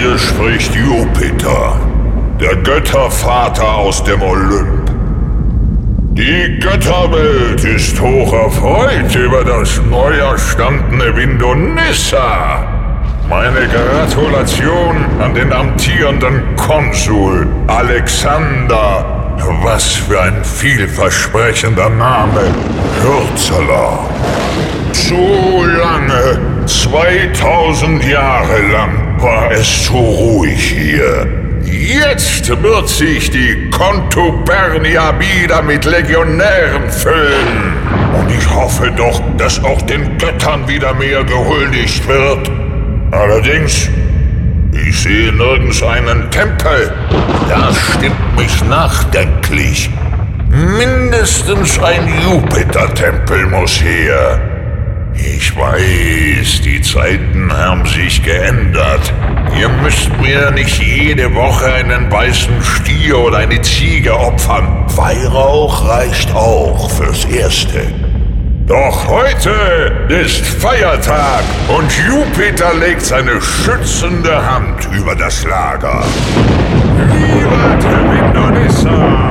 Hier spricht Jupiter, der Göttervater aus dem Olymp. Die Götterwelt ist hoch erfreut über das neu erstandene Windonissa. Meine Gratulation an den amtierenden Konsul Alexander. Was für ein vielversprechender Name. Hürzeler. Zu lange, 2000 Jahre lang, war es zu ruhig hier. Jetzt wird sich die Contubernia wieder mit Legionären füllen. Und ich hoffe doch, dass auch den Göttern wieder mehr gehuldigt wird. Allerdings, ich sehe nirgends einen Tempel. Das stimmt mich nachdenklich. Mindestens ein Jupiter-Tempel muss her. Ich weiß, die Zeiten haben sich geändert. Ihr müsst mir nicht jede Woche einen weißen Stier oder eine Ziege opfern. Weihrauch reicht auch fürs Erste. Doch heute ist Feiertag und Jupiter legt seine schützende Hand über das Lager. Vivat Windonissa!